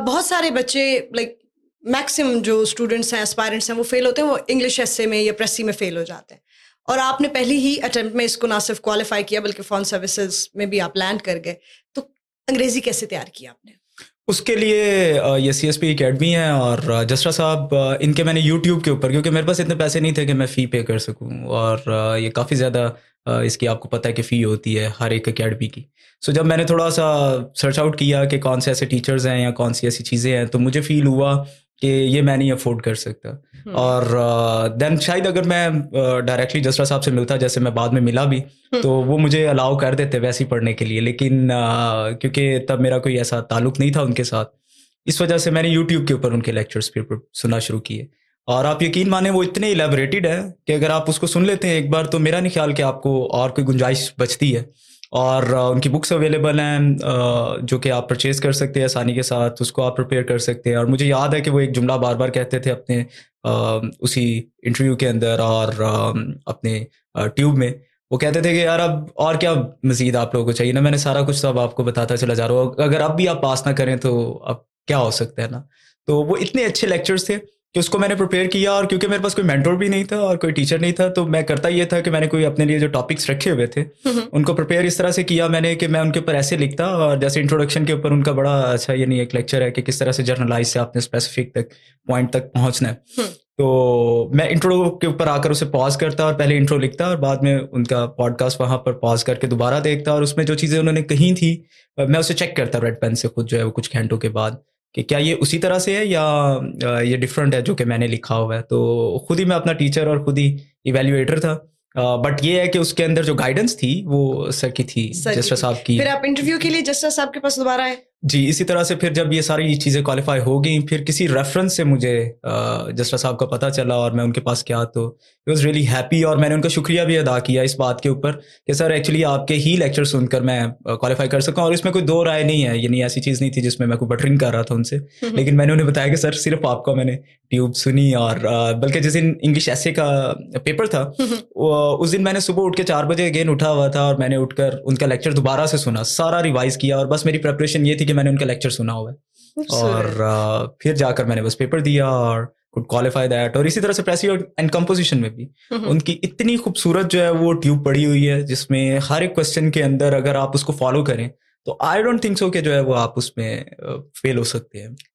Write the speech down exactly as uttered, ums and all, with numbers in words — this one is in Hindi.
बहुत सारे बच्चे लाइक मैक्सिमम जो स्टूडेंट्स हैं एस्पायरेंट्स हैं वो फेल होते हैं, वो इंग्लिश एस्से में या प्रेसी में फेल हो जाते हैं। और आपने पहली ही अटेम्प्ट में इसको ना सिर्फ क्वालिफाई किया बल्कि फॉरेन सर्विसेज में भी आप लैंड कर गए, तो अंग्रेजी कैसे तैयार किया आपने? उसके लिए ये सी एस पी अकेडमी है और जसरा साहब, इनके मैंने यूट्यूब के ऊपर, क्योंकि मेरे पास इतने पैसे नहीं थे कि मैं फ़ी पे कर सकूं, और ये काफ़ी ज़्यादा इसकी आपको पता है कि फ़ी होती है हर एक अकेडमी की। सो जब मैंने थोड़ा सा सर्च आउट किया कि कौन से ऐसे टीचर्स हैं या कौन सी ऐसी चीज़ें हैं, तो मुझे फ़ील हुआ कि ये मैं नहीं अफोर्ड कर सकता। hmm. और देन uh, शायद अगर मैं डायरेक्टली uh, जसरा साहब से मिलता, जैसे मैं बाद में मिला भी, hmm. तो वो मुझे अलाउ कर देते वैसे ही पढ़ने के लिए, लेकिन uh, क्योंकि तब मेरा कोई ऐसा ताल्लुक नहीं था उनके साथ, इस वजह से मैंने यूट्यूब के ऊपर उनके लेक्चर्स पेपर सुनना शुरू किए। और आप यकीन माने वो इतने इलेबोरेटेड है कि अगर आप उसको सुन लेते हैं एक बार, तो मेरा नहीं ख्याल कि आपको और कोई गुंजाइश बचती है। और uh, उनकी बुक्स अवेलेबल हैं uh, जो कि आप परचेज़ कर सकते हैं आसानी के साथ, उसको आप प्रिपेयर कर सकते हैं। और मुझे याद है कि वो एक जुमला बार बार कहते थे अपने uh, उसी इंटरव्यू के अंदर और uh, अपने ट्यूब uh, में वो कहते थे कि यार अब और क्या मज़ीद आप लोगों को चाहिए ना, मैंने सारा कुछ तो अब आपको बताता चला जा रहा हूँ, अगर अब भी आप पास ना करें तो अब क्या हो सकता है ना। तो वो इतने अच्छे लेक्चर्स थे कि उसको मैंने प्रिपेयर किया, और क्योंकि मेरे पास कोई मेंटोर भी नहीं था और कोई टीचर नहीं था, तो मैं करता ये था कि मैंने कोई अपने लिए जो टॉपिक्स रखे हुए थे उनको प्रिपेयर इस तरह से किया मैंने कि मैं उनके ऊपर ऐसे लिखता, और जैसे इंट्रोडक्शन के ऊपर उनका बड़ा अच्छा ये नहीं एक लेक्चर है कि किस तरह से जर्नलाइज से आपने स्पेसिफिक तक पॉइंट तक पहुंचना है, तो मैं इंट्रो के ऊपर आकर उसे पॉज करता और पहले इंट्रो लिखता और बाद में उनका पॉडकास्ट वहाँ पर पॉज करके दोबारा देखता, और उसमें जो चीज़ें उन्होंने कही थी मैं उसे चेक करता रेड पेन से खुद जो है वो कुछ घंटों के बाद कि क्या ये उसी तरह से है या ये डिफरेंट है जो कि मैंने लिखा हुआ है। तो खुद ही मैं अपना टीचर और खुद ही इवेल्युएटर था, बट ये है कि उसके अंदर जो गाइडेंस थी वो सर की थी, जसरा साहब की। फिर आप इंटरव्यू के लिए जसरा साहब के पास दोबारा आए? जी, इसी तरह से फिर जब ये सारी चीज़ें क्वालिफाई हो गई, फिर किसी रेफरेंस से मुझे जसरा साहब का पता चला और मैं उनके पास गया, तो आई वाज रियली हैप्पी। और मैंने उनका शुक्रिया भी अदा किया इस बात के ऊपर कि सर एक्चुअली आपके ही लेक्चर सुनकर मैं क्वालिफाई कर सका, और इसमें कोई दो राय नहीं है, यानी ऐसी चीज़ नहीं थी जिसमें मैं कोई बटरिंग कर रहा था उनसे, लेकिन मैंने उन्हें बताया कि सर सिर्फ आपका मैंने ट्यूब सुनी। और बल्कि जिस दिन इंग्लिश एसे का पेपर था उस दिन मैंने सुबह उठ के चार बजे अगेन उठा हुआ था और मैंने उठकर उनका लेक्चर दोबारा से सुना, सारा रिवाइज किया, और बस मेरी प्रेपरेशन ये थी कि मैंने उनका लेक्चर सुना हुआ है, और uh, फिर जाकर मैंने बस पेपर दिया और कुड क्वालिफाई दैट। और इसी तरह से प्रेसी एंड कंपोजिशन में भी उनकी इतनी खूबसूरत जो है वो ट्यूब पड़ी हुई है, जिसमें हर एक क्वेश्चन के अंदर अगर आप उसको फॉलो करें तो आई डोंट थिंक सो कि जो है वो आप उसमें फेल हो सकते हैं।